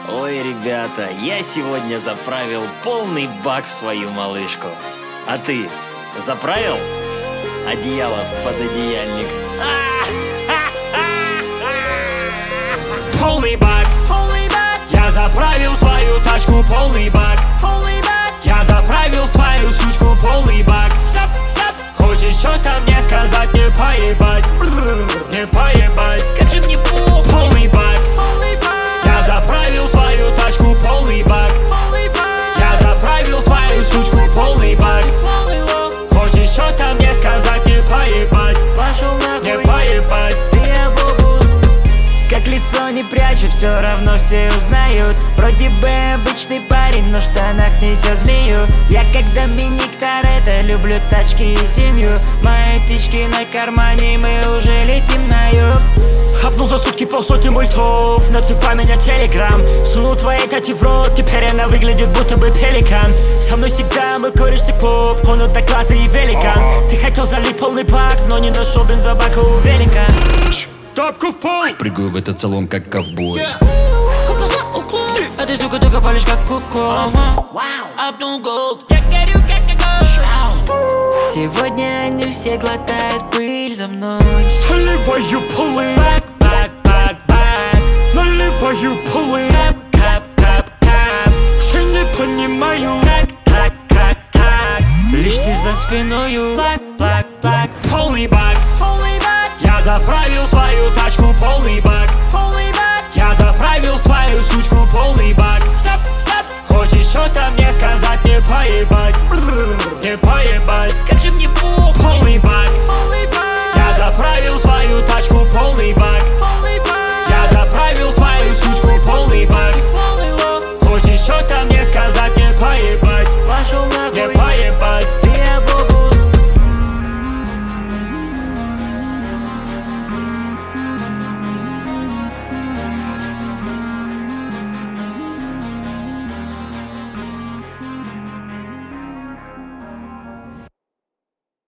Ой, ребята, я сегодня заправил полный бак в свою малышку. А ты заправил? Одеяло в пододеяльник. Полный бак, я заправил свою тачку, полный бак, я заправил твою сучку, полный бак. Хочешь что-то мне сказать, не поебать, не поебать. Как же мне плохо. Полный бак, я заправил свою тачку, полный бак, я заправил твою сучку, полный бак. Хочешь что-то мне сказать, не поебать, не поебать. Как лицо не прячу, все равно все узнают. Вроде бы обычный парень, но в штанах несет змею. Я как Доминик Торетто, люблю тачки и семью. Мои птички на кармане, мы уже летим на юг. Хапнул за сутки полсотни мультов, насыпай меня телеграм. Сунул твоей тати в рот, теперь она выглядит будто бы пеликан. Со мной всегда мой кореш циклоп, он одноглазый и великан. Ты хотел залить полный бак, но не нашел бензобака у велика. Тапку в пол! Прыгаю в этот салон как ковбой. А ты, сука, только палишь как куку. Сегодня они все глотают пыль за мной. Заливаю полы, Бак, бак, бак, бак. наливаю полы. Кап, кап, кап. Все не понимаю, Так, так, так, так. Лишь ты за спиною.